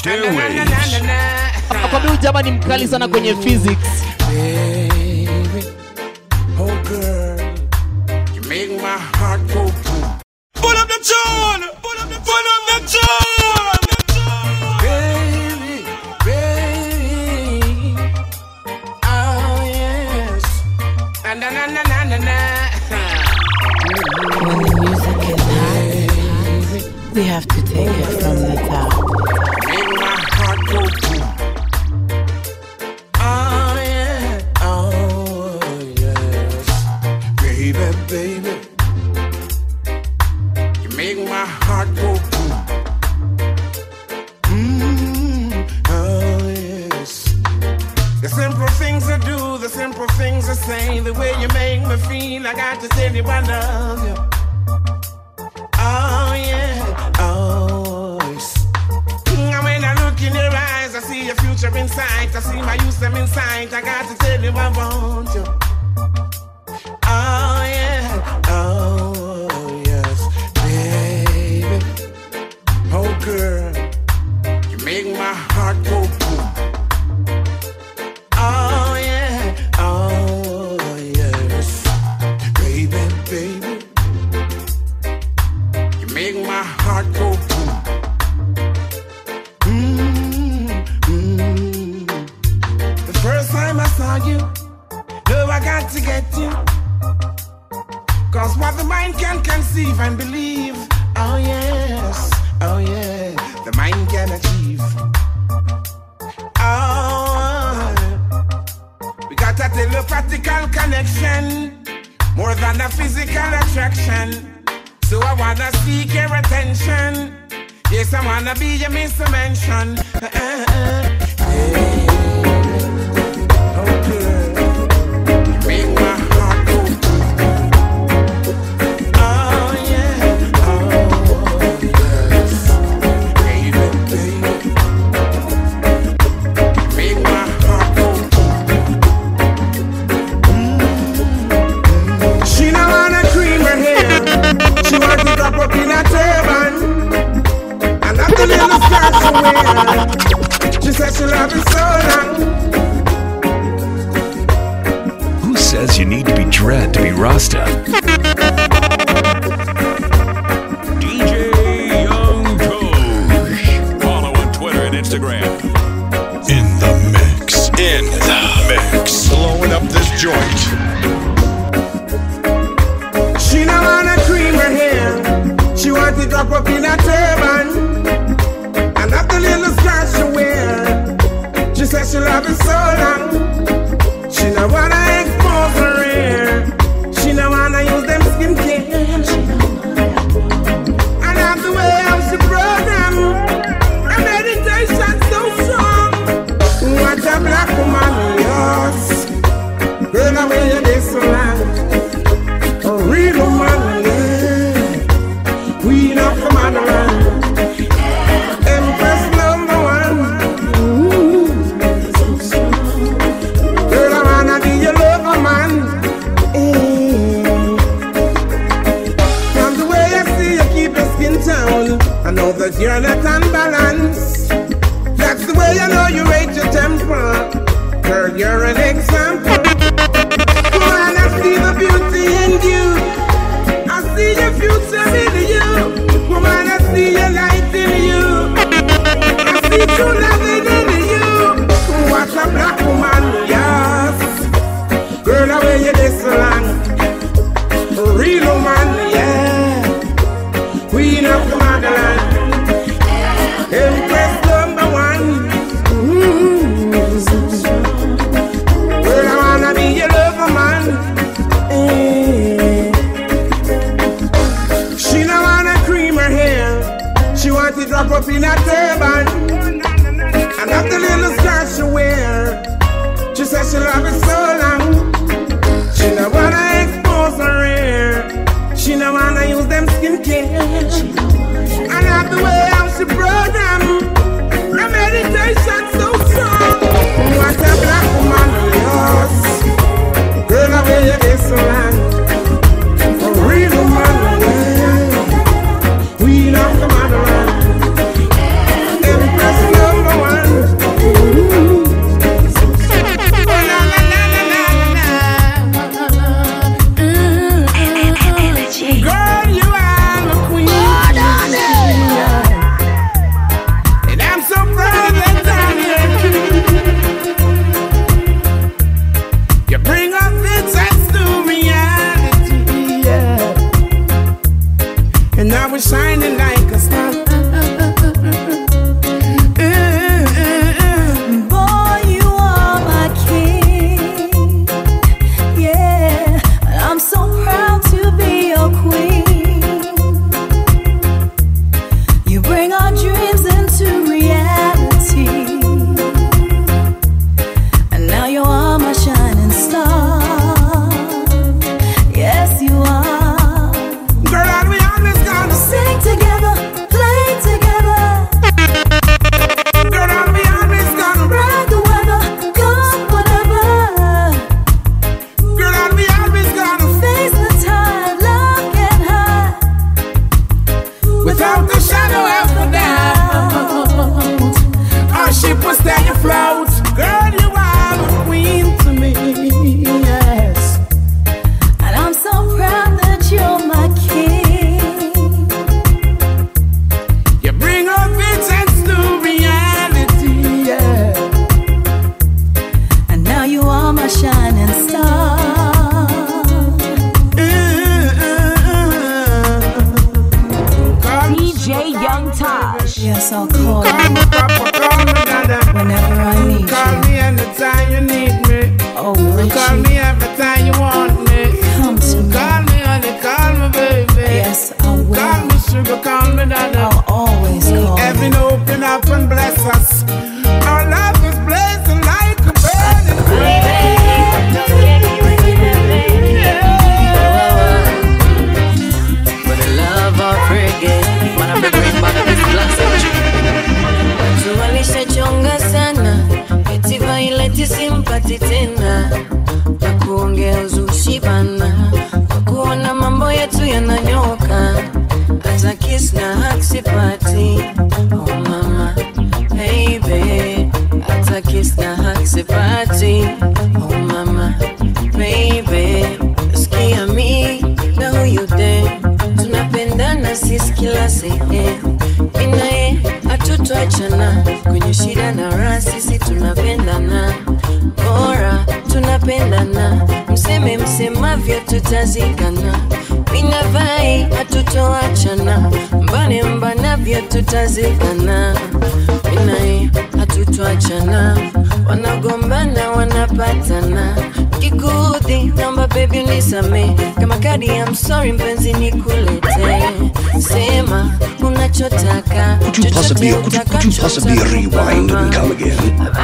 Coast Airways. Akwambia jamaa ni mkali sana kwenye physics. Baby, oh girl, you make my heart go boom. Pull up the tune! Pull up the tune! Baby, baby, oh yes. Na na na na na na. When the music is hot, we have to take it from the top. Make my heart go boom. Oh yeah, oh yes. Baby, baby, you make my heart go boom. Oh yes. The simple things I do, the simple things I say, the way you make me feel, I got to tell you I love you. Oh yeah, oh yes. And when I look in your eyes, I see your future in sight, I see my youth in sight, I got to tell you I want you. Oh yeah, oh yes, baby, oh girl, you make my heart go boom. Oh yeah, oh yes, baby, baby, you make my heart go boom. The first time I saw you, know I got to get you. Cause what the mind can conceive and believe, oh yes, oh yeah, the mind can achieve. Oh, we got a telepathical connection, more than a physical attraction. So I wanna seek your attention. Yes, I wanna be your Mr. Mention. Hey, oh girl, you make my heart go. Oh yeah, oh yes, baby, baby, make my heart go. She don't wanna cream her hair, she wants it up in a turban. And after the little skirt she wear, she said she love it so long. Who says you need to be dread to be Rasta? DJ Young Coach. Follow on Twitter and Instagram. In the mix. In the mix. Blowing up this joint. She don't wanna cream her hair, she want it up in a turban. And after the little skirt she wear, she said she love it so long. She don't wanna expose her hair, she don't wanna use them skincare. And after the way how she program, her meditation so strong. What a black woman, yes. Girl, the way you did so long. A real woman, yeah. Queen of the motherland, Empress number one. Girl, I wanna be your lover, man. From the way I see you keep your skin down, I know that you're not unbalanced. That's the way I know you rate your temper. Girl, you're an example. Woman, I see the beauty in you. I see your future in you. Woman, I see your light in you. I see true loving in you. What a black woman, yes. Girl, the way you did so long. A real woman, yeah. Queen of the motherland, Empress number one. Girl, I wanna be your lover, man. She don't wanna cream her hair, she want it wrap up in a turban. And after the little skirt she wear, she said she love it so long. She don't wanna expose her hair, she don't wanna use them skincare. And after the way how she program, her meditation so strong. What a black woman, yes. Girl, the way you did so long. A real woman, yeah. Queen of the motherland, Empress number my shining star. DJ Young Tosh. Yes, I'll call Call me Papa, call me Dada. whenever I need Call you. me anytime you need me. Oh, Call Richie, me every time you want me. come to me. Call me honey, call me baby. Yes, I will. Call me sugar, call me Dada. I'll always call Heaven you. open up and bless us. Our love is blazing like a burning flame. For the love of reggae, wanna bring back this classic. Tuwalisha chonga sana, eti vaileti simpati tena, na kuongea uzushi bana, kuona mambo yetu yananyoka, hata kiss na hug sipati. Oh mama, baby, hata kiss na hug sipati. Oh mama, baby, sikia mi na huyu dem, tunapendana sisi kila sehemu. Minae hatutoachana, kwenye shida na raha sisi tunapendana. Bora tunapendana, mseme msemavyo tutazikana. Mina vai hatutoachana, mbane mbanavyo tutazikana. Minae hatutoachana, wanagombana wanapatana. Kikudhi naomba baby unisame, kama kadi I'm sorry mpenzi nikulete. Sema unachotaka, Could you possibly rewind and come again?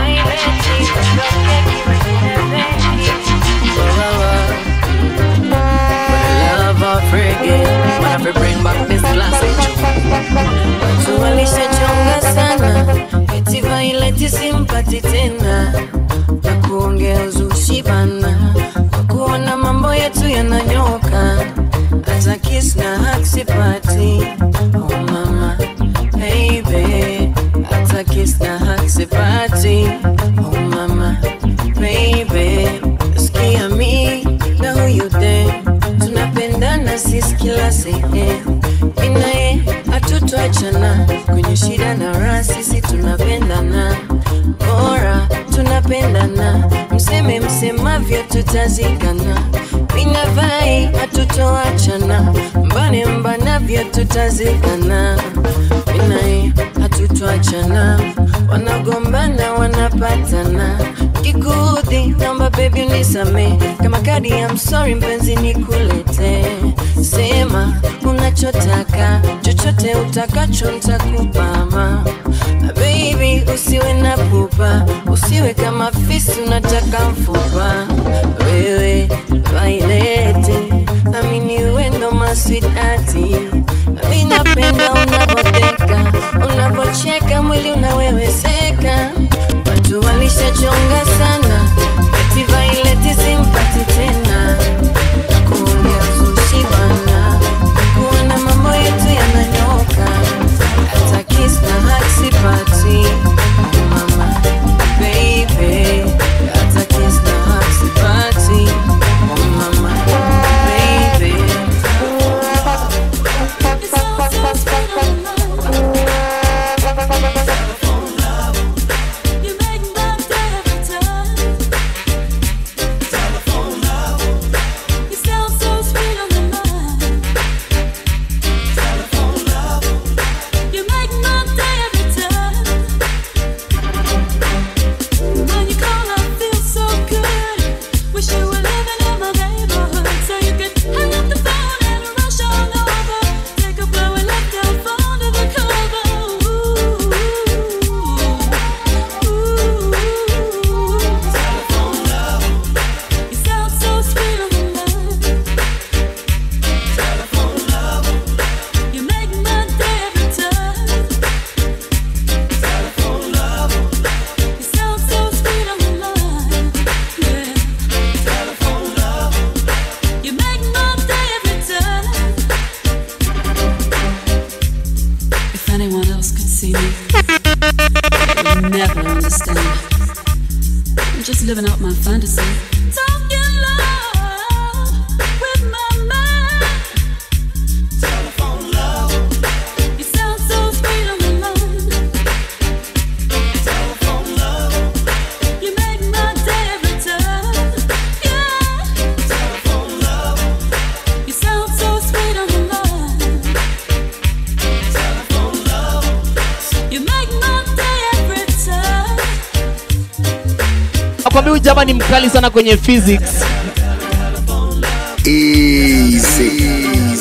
Love of reggae, wanna bring back this classic. Tuwalisha chonga sana, eti vaileti simpati tena, na kuongea uzushi bana, kwa kuona mambo yetu yananyoka, hata kiss na hug sipati. Oh mama, baby, hata kiss na hug sipati. Oh mama, baby, sikia mi na huyu dem, tunapendana sisi kila sehemu. Minae hatutoachana, kwenye shida na raha sisi tunapendana. Bora tunapendana, mseme msemavyo tutazikana. Mina vai hatutoachana, mbane mbanavyo tutazikana. Minae hatutoachana, wanagombana wanapatana. Kikudhi naomba baby unisame, kama kadi I'm sorry mpenzi nikulete. Sema unachotaka, chochote utakacho nitakupa ma. Baby usiwe na pupa, usiwe kama fisi unataka mfupa. Wewe vailete, nami niwe ndo ma sweet ati. Nami napenda unavoteka, unavocheka mwili unaweweseka. Watu walisha chonga sana, eti vaileti simpati tena, kuongea uzushi bana, kuona mambo yetu yananyoka, hata kiss na hug sipati. Oh mama, baby, hata kiss na hug sipati. Oh mama, baby. never understand. I'm just living out my fantasy. Talking love with my mind. Telephone love. You sound so sweet on the line. Telephone love. You make my day every time. nakwambia huyu jamaa ni mkali sana kwenye physics. Easy.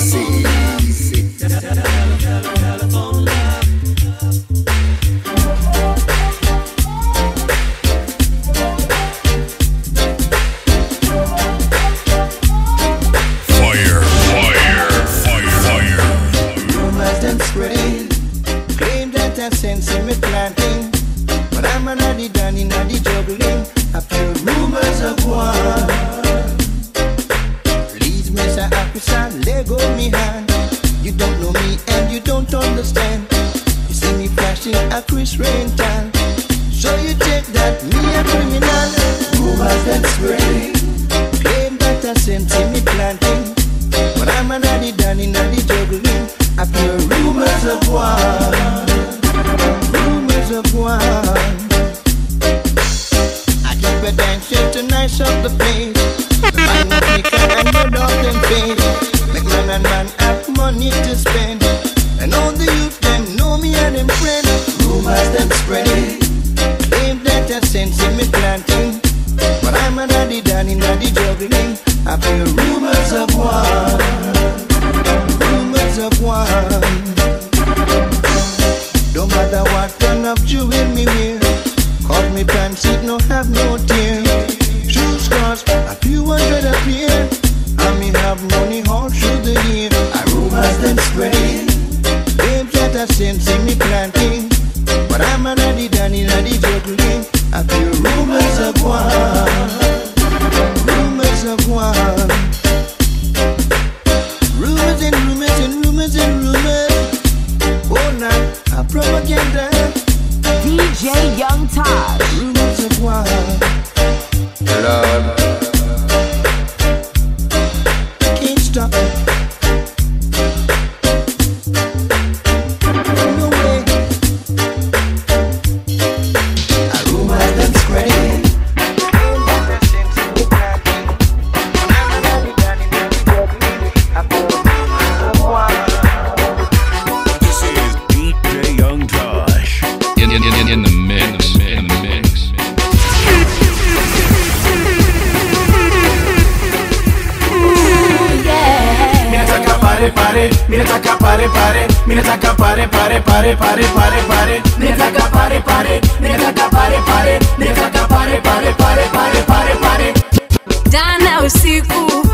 Jana usiku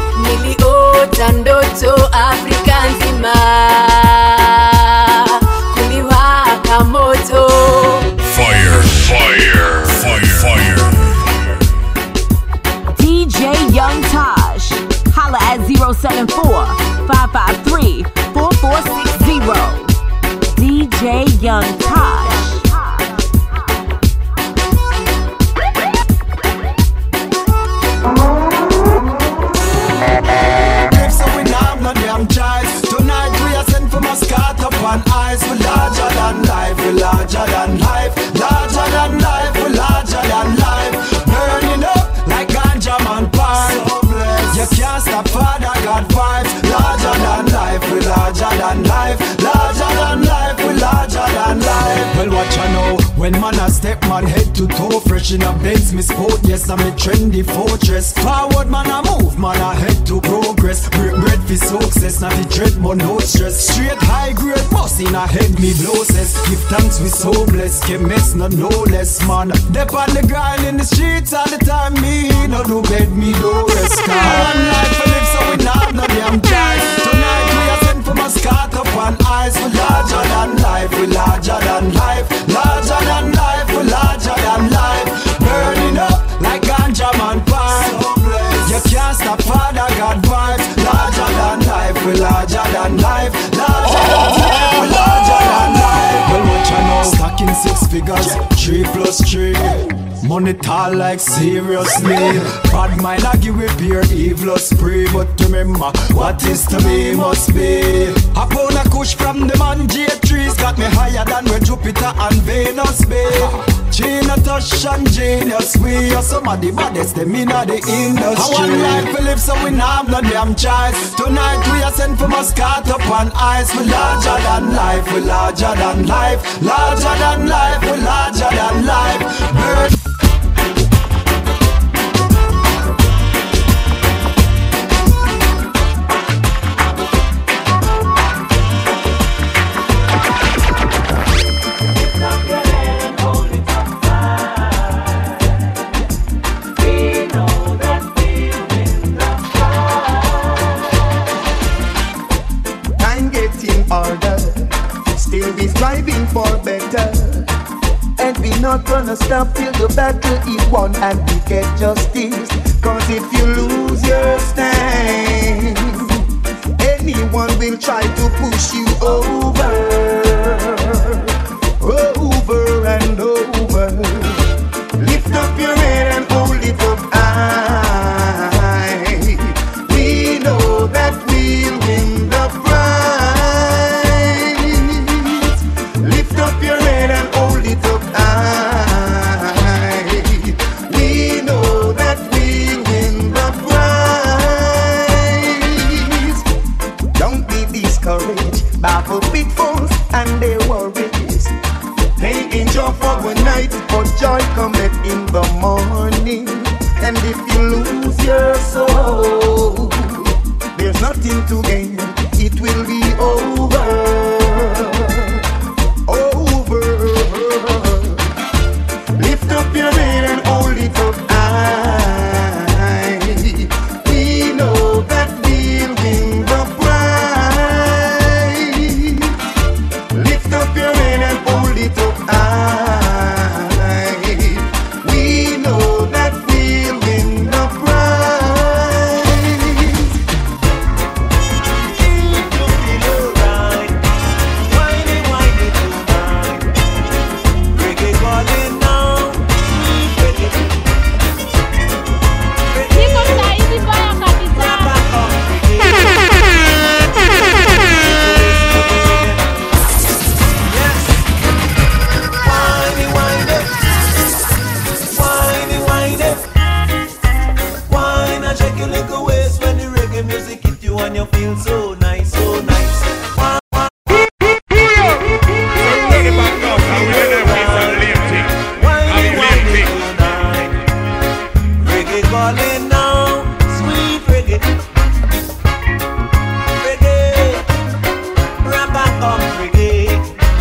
niliota ndoto Afrika nzima kuliwaka moto. Fire, fire, fire, fire. DJ Young Taj. Holla at 074-553-4460. DJ Young Taj. Tonight we are sent from a scat upon eyes. We're larger than life, we're larger than life. Larger than life, we're larger than life. Burning up like ganja man pipe. You can't stop Father God vibes. Larger than life, we're larger than life. Larger than life, we're larger than life. Well, what you know, when man a step man head to toe, fresh in a Benz, me sport, yes, I'm a trendy fortress. Forward man a move, man a head to progress. Break bread for success, not the dread, but no stress. Straight high grade, boss in a head, me blow cess. Give thanks, we so blessed, get mess, not no less, man. Dep on the grind in the streets all the time, me no do bed, me do rest. One life to live, so we not no damn choice. Tonight we are sent from a scat up on eyes. We larger than life, we larger than life. Larger than life, we larger than life. Burning up like ganja man pipe. You can't stop Father God vibes. Larger than life, we larger than life. Larger than life, we larger than life. Well, what you know? Stacking 6 figures, 3 plus 3. Money tall like seriously. Bad mind I give it beer, evil spree. But remember, what is to be must be. Hop on a kush from the man J3s. Got me higher than where Jupiter and Venus be. Gina Touch and Genius, we are some of the baddest, them in the industry. I want life we live, so we not have no damn choice. Tonight we are sent from a scat up on ice. We larger than life, we larger than life. Larger than life, we larger than life. Bird. not gonna stop till the battle is won and we get justice. Cause if you lose your stand, anyone will try to push you over, over and over. Lift up your head and hold it up high. We know that we'll win the prize. Lift up your head and hold it up high. We know that we'll win the prize. Don't be discouraged by the pitfalls and their worries. Pain endure for one night, but joy cometh in the morning. And if you lose your soul, there's nothing to gain. It will be over, over. Lift up your head and hold it up high. We know that we'll win the prize. Lift up your head and hold it up high. We know that we'll win the prize. If you feel alright, whiny, whiny tonight. Reggae calling now, reggae. Niko saizi baya kabisa. Whiny, whiny, whiny, whiny. Whine and shake your little waist when the reggae music hit you and you feel so nice, so nice. Whiny, whiny tonight. Reggae calling now, sweet reggae. Reggae, rap and come reggae.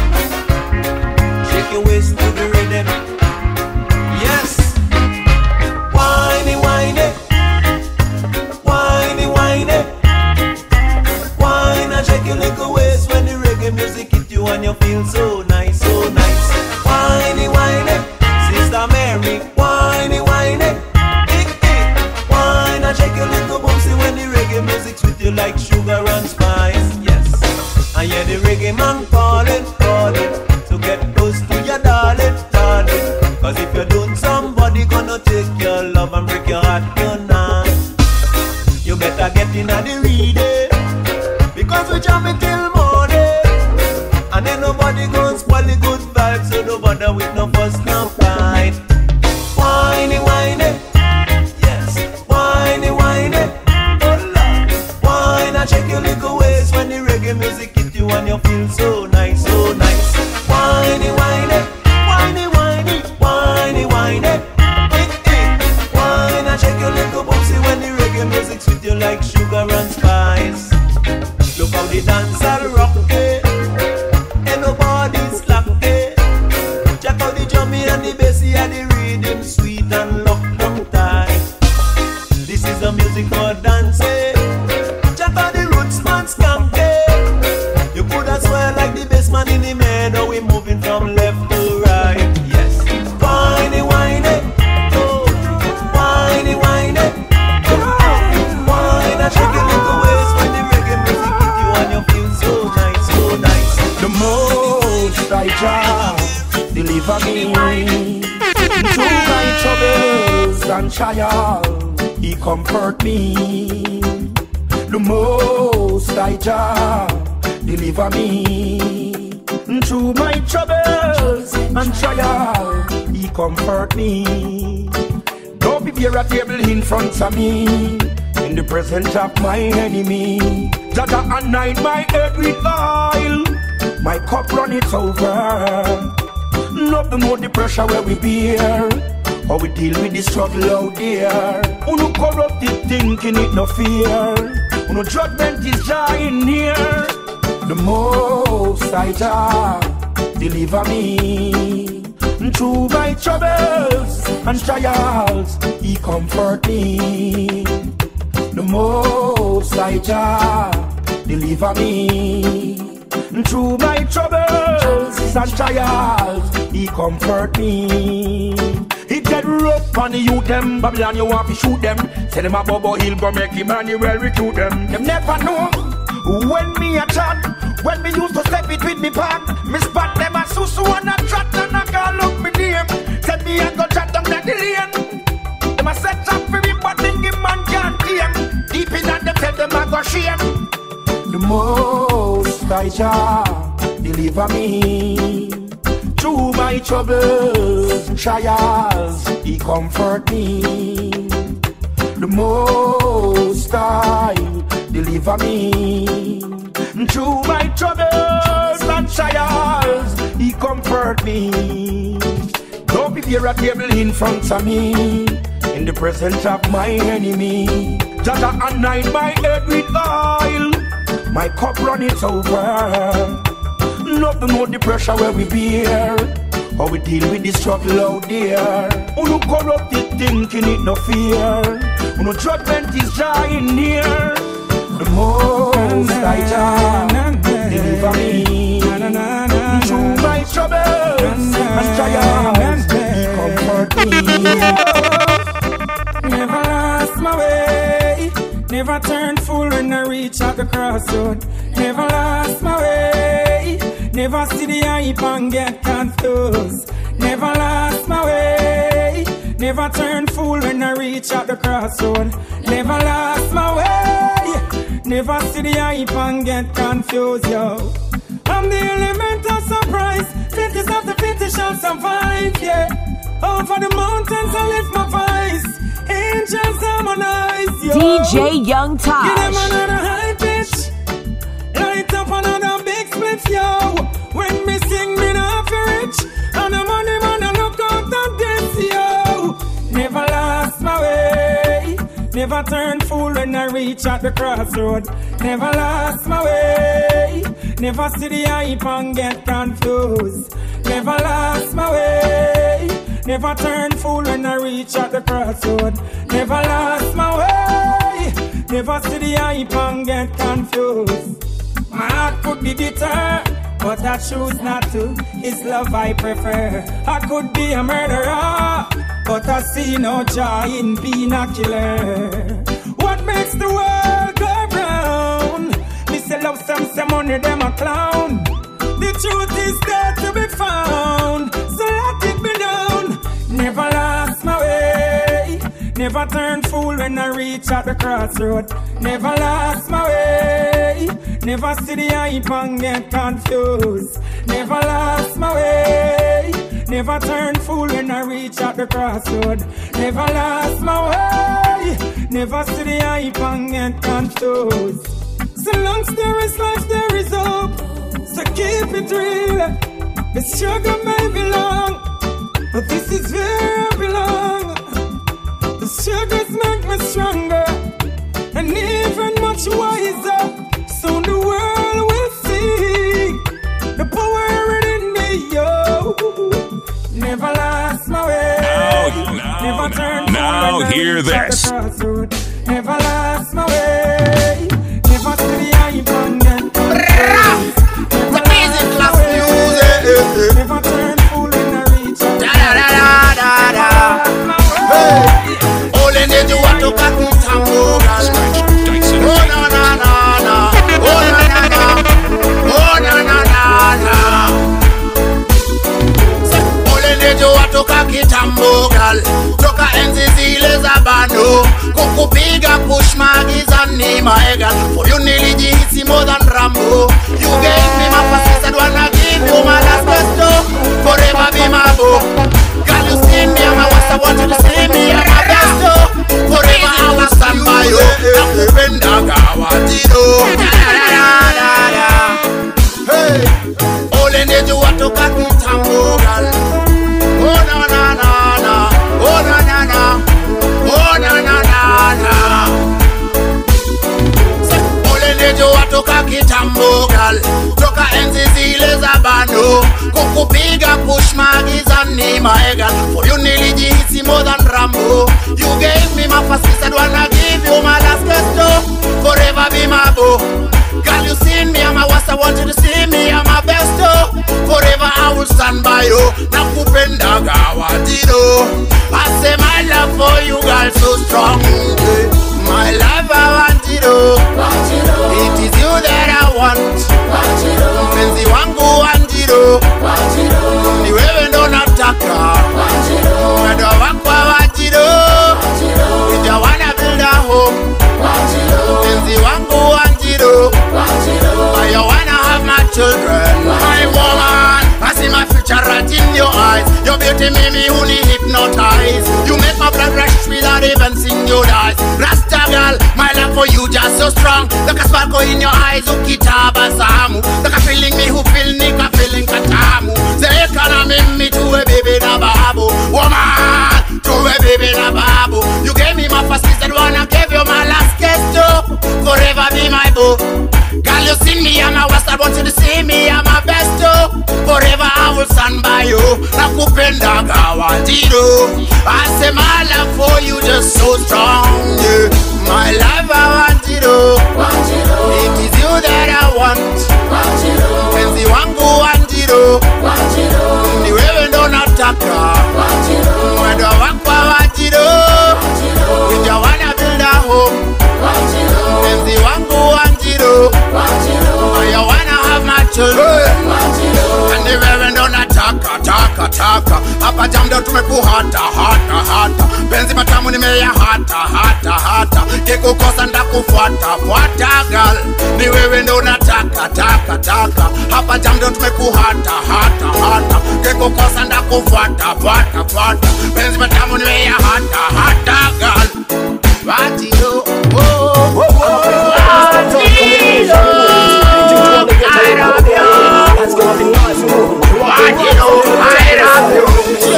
Shake your waist to the rhythm. Yes. Whiny, whiny. Whiny, whiny. Whine and shake your little waist when the reggae music hit you and you feel so nice, so nice. Whiny, whiny. Sister Mary, whiny, whiny. Whine and shake your little boomsy when the reggae music sweet you like sugar and spice. Yes. And yeah, the reggae man calling, calling. So get close to your darling, darling. Cause if you don't, somebody gonna take your love and break your heart tonight. You better get in at the reading, because we jamming till morning. And then nobody gonna spoil the good vibes, so no bother with no fuss, no fight. Whiny, whiny. Yes. Whiny, whiny. Oh Lord. Whine and shake your little waist when the reggae music hit you and you feel so nice, so nice. Whiny, whiny. Whiny, whiny. Whiny, whiny. Whine and shake your little boomsy when the reggae music sweet you like sugar and spice. Look how the dancer rock it, and nobody's slack it. Check out the drumming and the bassy and the rhythm sweet and lock them tight. This is the music for dancing. Check out the roots man skanking. You could as well like the bass man in the meadow. We moving from left to right. Yes. Whiny, whiny. Oh. Whiny, whiny. Whine and shake your little waist when the reggae music hit you and you feel so nice, so nice. The most I try, deliver me through my troubles and trials. He comfort me. The most I try, deliver me through my troubles and trials. He comfort me. Don't be here at table in front of me, in the presence of my enemy. That I anoint my head with oil, my cup run it over. Nothing more the pressure where we bear, how we deal with the struggle out there. Uno corrupted thinking it no fear. Uno judgment is dying here. The most I Jah deliver me through my troubles and trials. He comfort me. The most I Jah deliver me through my troubles troubles and trials, He comfort me. It get rough on the youth them, Babylon you want to shoot them. Send them a Bobo Hill go make Emmanuel recruit them. Them never know when me a chat, when me used to step it with me pack. Me spot them a susu and a trot and a call up me name. Tell me I go chat down the lane. Them a set up for me but thinking man can't claim. Deep in and them tell them I go shame. The Most High Jah deliver me through my troubles and trials, He comfort me. The Most High deliver me through my troubles and trials, He comfort me. Don't prepare a table in front of me in the presence of my enemy. Just anoint my head with oil, my cup runneth over. Nothing know the pressure where we bear, how we deal with the struggle out there. Who no corrupted thinking it no fear, who no judgment is drawing near. The Most High Jah deliver me through my troubles and trials, He comfort me. Never lost my way, never turned fool when I reach out the crossroad. Never lost my way, never see the hype and get confused. Never lost my way, never turn fool when I reach out the crossroad. Never lost my way, never see the hype and get confused, yo. I'm the element of surprise, fittest of the fittest shall survive, yeah. Over the mountains I lift my voice, angels harmonize, yo. DJ Young Taj. Give them another high pitch, light up another big split, yo. When me sing, me not feel rich, and the money man I look out at this, yo. Never lost my way, never turn fool when I reach at the crossroad. Never lost my way, never see the hype and get confused. Never lost my way, never turn fool when I reach at the crossroad. Never lost my way, never see the hype and get confused. My heart could be bitter, but I choose not to. It's love I prefer. I could be a murderer, but I see no joy in being a killer. What makes the world go round? Me say love some say money, them a clown. The truth is there to be found, so let it be known. Never lost my way, never turn fool when I reach at the crossroad. Never lost my way, never see the hype and get confused. Never lost my way, never turn fool when I reach at the crossroad. Never lost my way, never see the hype and get confused. So long there is life, there is hope, so keep it real. The struggle may be long, but this is where I belong. The struggles make me stronger and even much wiser. Soon the world will see the power in me, yo. Never lost my way. Never turned now hear this. Never lost my way. Never see the hype and get confused. Never lost my way. Never turned fool when I reach out. Only need you want to cut me some more. Oh na na na na, oh na na na, oh na na na na. Only need you want to cut me some more, girl. Toka enzi zile za bando, kukupiga push magiza ni maega. For you nilijihisi more than Rambo. You gave me my first, said wanna give you my last besto. Forever be my boo. Girl, you see me, I'm a what's I want you to see me, I'm a besto. Forever I will stand by you. Nakupenda kawatino. Hey, only need you want to cut me tambo, girl. Oh na na na na, oh na na na, oh na na na na. Only need you want to cut me tambo, girl. Toka enzi zile za bando, kukupiga push magiza ni maega. For you nilijihisi more than Rambo. You gave me my first, said wanna give you my last besto. Forever be my boo. Girl, you seen me, I'm a what's I want you to see me, I'm a besto. Forever I girl. My love for you just so strong. Like a sparkle in your eyes, ukitabasamu. Like a feeling me who feel nika feeling katamu. Say economy me to a baby na babu. Woman, to a baby na babu. You gave me my first kiss and wanna give you my last kiss too. Forever be my boo. Girl, you sing me, I'm a worst. I want you to see me, I'm a best too. Forever I will stand by you. Nakupenda kawajiro. I say my love for you just so strong. Yeah. My love I want it all. It is you that I want. Penzi wangu want it all. Ni wewe ndo nataka. Mwendo wako want it all. If you wanna build a home. Penzi wangu want it all. You wanna have my children. And the wewe ndo nataka, taka. Hapa jam ndo tumekuhata, hata. Penzi matamu nimeya hata. Kikukosa ndakufuata, girl. Ni wewe ndo nataka, taka. Hapa jam ndo tumekuhata, hata. Kikukosa ndakufuata, Penzi matamu nimeya hata, girl. Watiro, I love you. That's gonna be nice. I love you.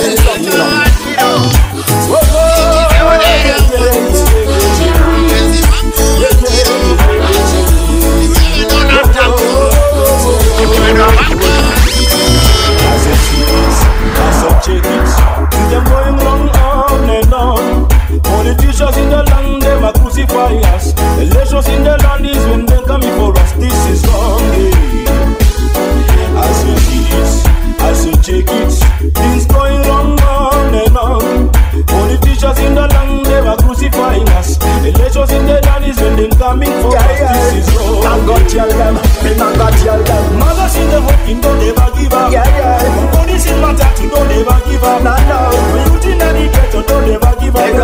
Them going wrong on and on. Politicians in the land, them a crucify us. Elections in the land is when they coming for us. This is wrong. As you check it, things going wrong on and on. Politicians in the land, they are crucifying us. Elections in the land is when they coming for us. This is wrong. I'm gonna tell them. Mothers in the home, don't ever give up. Police in my tattoo, don't ever give up. Youth in the ghetto, don't ever give up.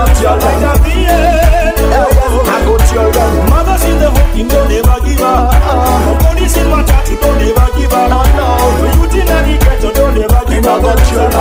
I go tell them. Mothers in the home, don't ever give up. Police in my tattoo, don't ever give up. Youth in the ghetto, don't ever give up. I go tell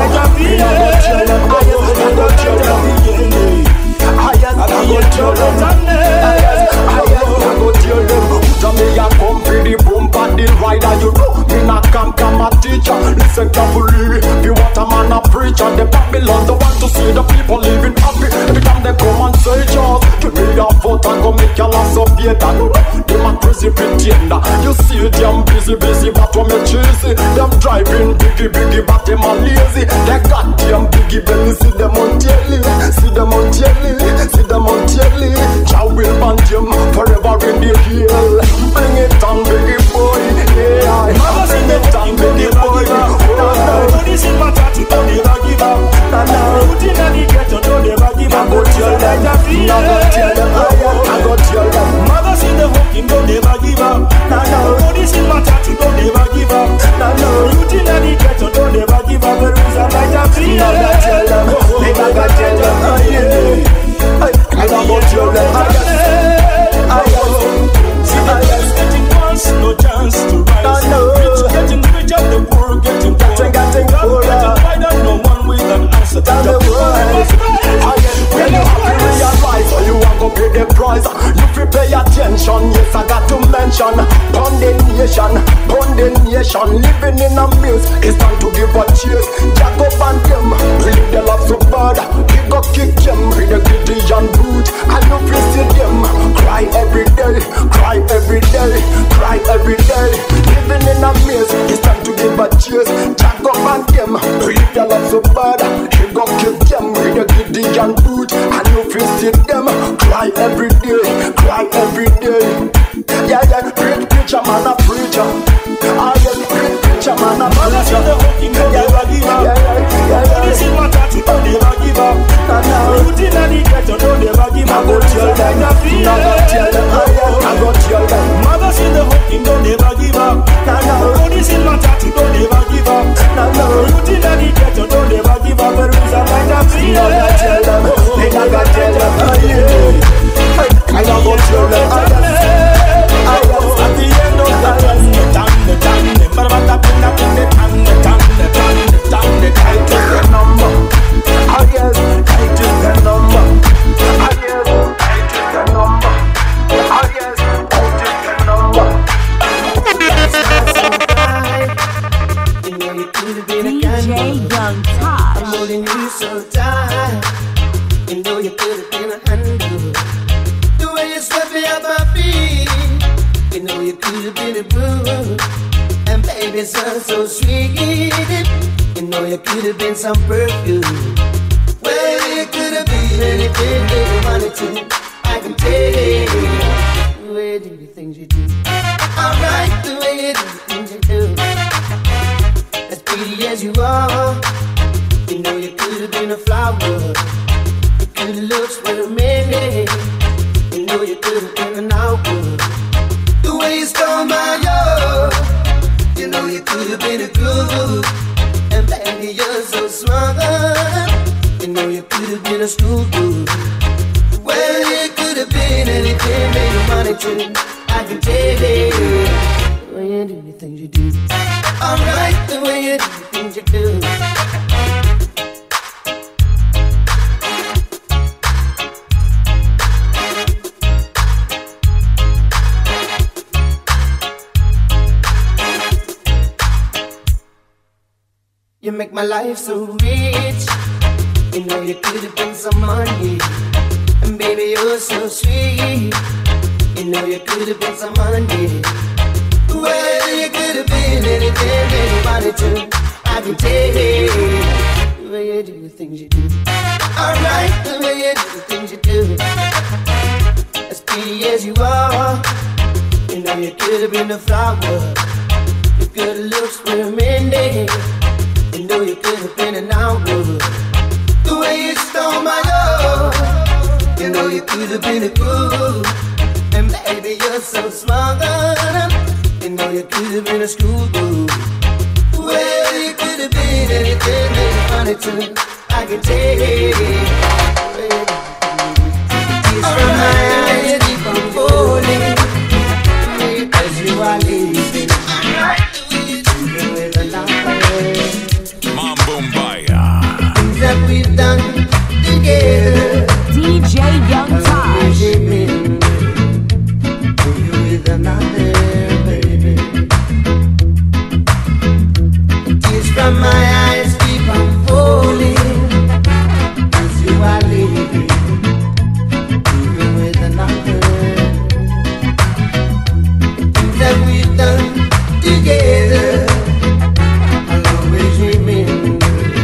them. Jamaica come for the boom and the rider, you know. Me not come a teacher. Listen carefully. If you want a man a preacher, the Babylon don't want to see the people living happy. Every time they come and say just give me a vote and go make your last up yet. Democracy pretender. You see them busy, but when me cheesy. Them driving biggie, but them are lazy. They got them biggie belly, see them on telly. Jah will band them forever in the hill. Bring it on, baby boy. Yeah, bring it on, baby boy. Police in my tattoo, don't ever give up. Youth in the ghetto, don't ever give up. I go tell them. Mothers in the home, don't ever give up. Police in my tattoo, don't ever give up. Youth in the ghetto, don't ever give up. The reason I just feel I gotta tell them. I don't tell them. Getting once, no chance to rise. Rich getting richer, the poor getting poorer. Getting wider, no one with an answer to the prize. When you have to realize, you want to pay the price. You feel pay attention, yes I got to mention. Condemnation, living in a mess. It's time to give a chase. Jack up and them, really the love so bad. Kick them, with a Gideon boot. And you feel see them, cry every day. Living in a maze, it's time to give a chase. Jack up and them, really the love so bad. Kick them, with a Gideon boot. And you feel see them, cry every day. Yeah, preacher man a preacher. Preacher man a preacher. Police in my tattoo, don't ever give up. Youth in the ghetto, don't ever give up. I go tell them. Mothers in the home, don't ever give up. Police in my tattoo, don't ever give up. Youth in the ghetto, don't ever give up. The reason I got tell them. I got tell them. I go tell them. At the end of the number. you swept me off my feet. You know you could have been a brew. And baby, so sweet. You know you could have been some perfume. Well, you could have been anything that you wanted to. I can take the way you do the things you do. Alright, the way you do the things you do. As pretty as you are, you know you could have been a flower. You could have looked for a minute. You know you could have been an hour. The way you stole my love, you know you could have been a groove. And baby, you're so smart. You know you could have been a school girl. Well, you could have been anything that you wanted to. I can tell you, the way you do the things you do. Alright, the way you do the things you do. You make my life so rich. You know you could have been some money. And baby, you're so sweet. You know you could have been some money. Well, you could have been anything that you wanted to. I can tell you, the way you do the things you do. Alright, the way you do the things you do. As pretty as you are, you know you could have been a flower. You could have looked for a minute. You know you could have been an hour. The way you stole my love, you know you could have been a groove. And baby, you're so smart. You know you could have been a schoolgirl. Well, you could have been anything that you wanted to. I can tell you. Tears from my eyes keep on falling as you are leaving. Things that we've done together. DJ Young Taj. You with another, baby. Tears from my eyes keep on falling as you are leaving. You with another. Things that we've done together. I'll always remember.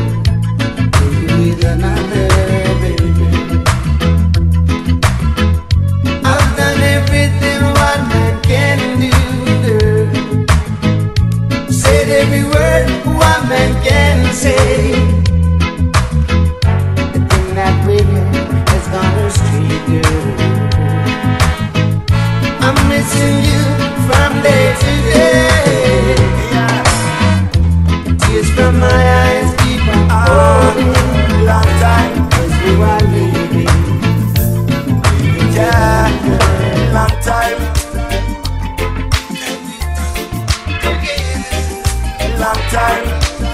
Another baby. I've done everything one man can do, girl. Said every word one man can say. The thing that really has gone astray, girl. I'm missing you from day to day. Tears from my eyes keep on falling. Long time as you are leaving. Yeah, long time. Long time.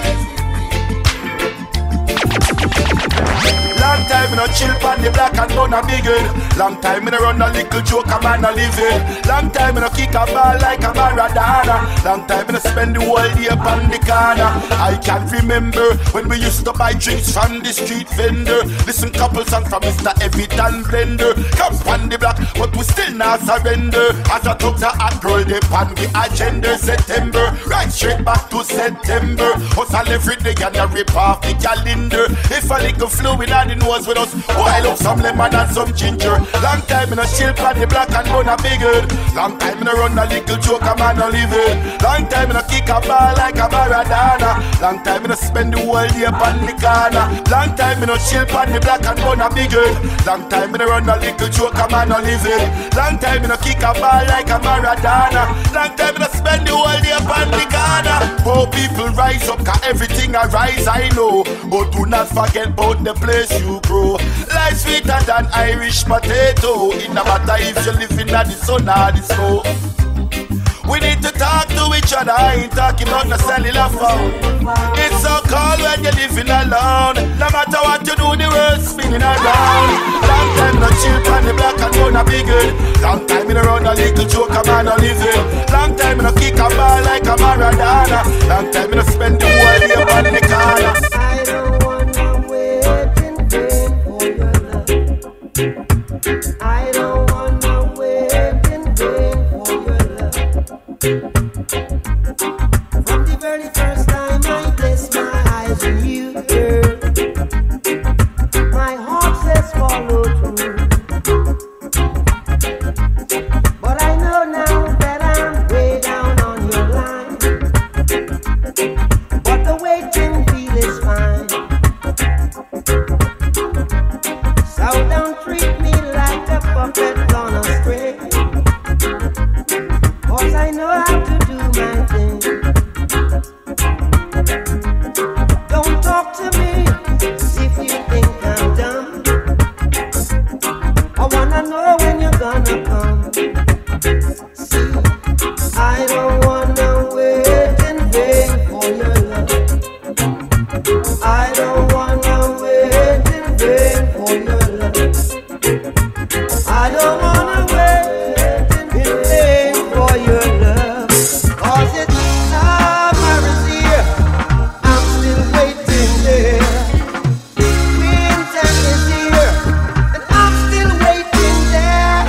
Long time, no chill pan the black and bun a big head. Long time, me no run a little joke, a man a live it. Long time, me no kick a ball like a Maradona. Long time, me no spend the whole day upon the corner. I can't remember when we used to buy drinks from the street vendor. Listen couple songs from Mr. Evitan Blender. Come on the block, but we still not surrender. As I took the hot girl, they pan the agenda. September, right straight back to September. Hustle every day and I rip off the calendar. If a little fluid on the nose with us, boil up some lemon and some ginger. Long time in a chill pan the black and bun a big head. Long time in a run a little joke, a man a live it. Long time in a kick a ball like a Maradona. Long time in a spend the whole day upon the corner. Long time in a chill pan the black and bun a big head. Long time in a run a little joke, a man a live it. Long time in a kick a ball like a Maradona. Long time in a spend the whole day upon the corner. Poor people rise up, cause everything I rise I know. But do not forget about the place you grow. Life sweeter than Irish potato. It no matter if you live in the sun or the snow. We need to talk to each other. I ain't talking about the cellular phone. It's so cold when you're living alone. No matter what you do, the world's spinning around. Long time no chill on the black and bun a big head. Long time in a run a little joke, a man a live it. Long time in a kick a ball like a Maradona. Long time in a spend the whole day upon the corner. I don't wanna wait in vain for your love. I don't wanna From the very first time I placed my eyes on you, girl, my heart says follow through. But I know now that I'm way down on your line. But the waiting feel is fine. So don't treat me like a puppet on a string. 'Cause I know how to do my thing. Don't talk to me if you think I'm dumb. I wanna know when you're gonna come. See, I don't wanna wait in vain for your love. I don't wanna wait in vain for your love. I don't wanna wait in vain for your love. 'Cause it's summer is here, I'm still waiting there. Winter is here, and I'm still waiting there.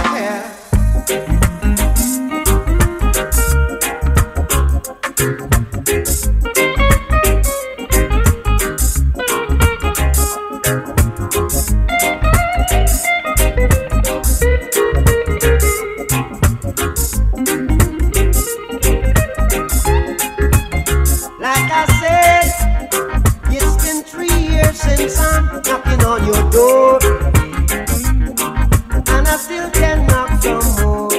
Like I said, it's been 3 years since I'm knocking on your door, and I still can knock some more.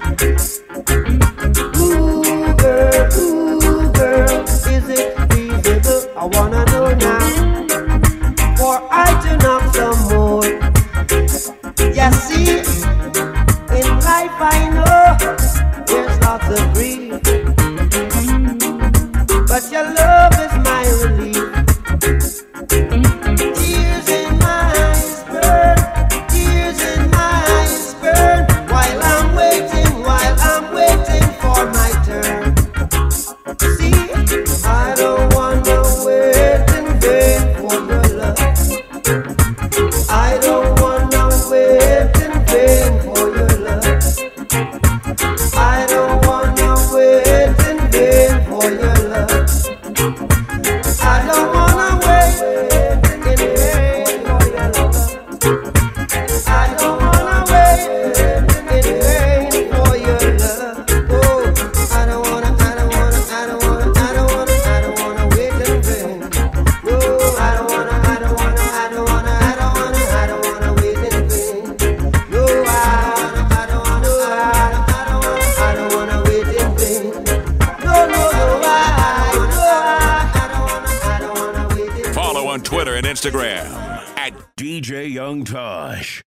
Ooh girl, is it feasible? I wanna know now, for I to knock some more. You see, in life I know there's lots of grief, but your love is my relief. Tears in my eyes burn, tears in my eyes burn, while I'm waiting for my turn. See, I don't wanna wait in vain for your love. I don't wanna wait in vain for your love. I don't wanna wait in vain for your love. I don't wanna wait in vain for your love. I don't wanna wait in vain for your love. Oh, I don't wanna wait in vain. No, I don't wanna wait in vain. No, I don't wanna wait in vain. No, Follow on Twitter and Instagram at DJ Young Tosh.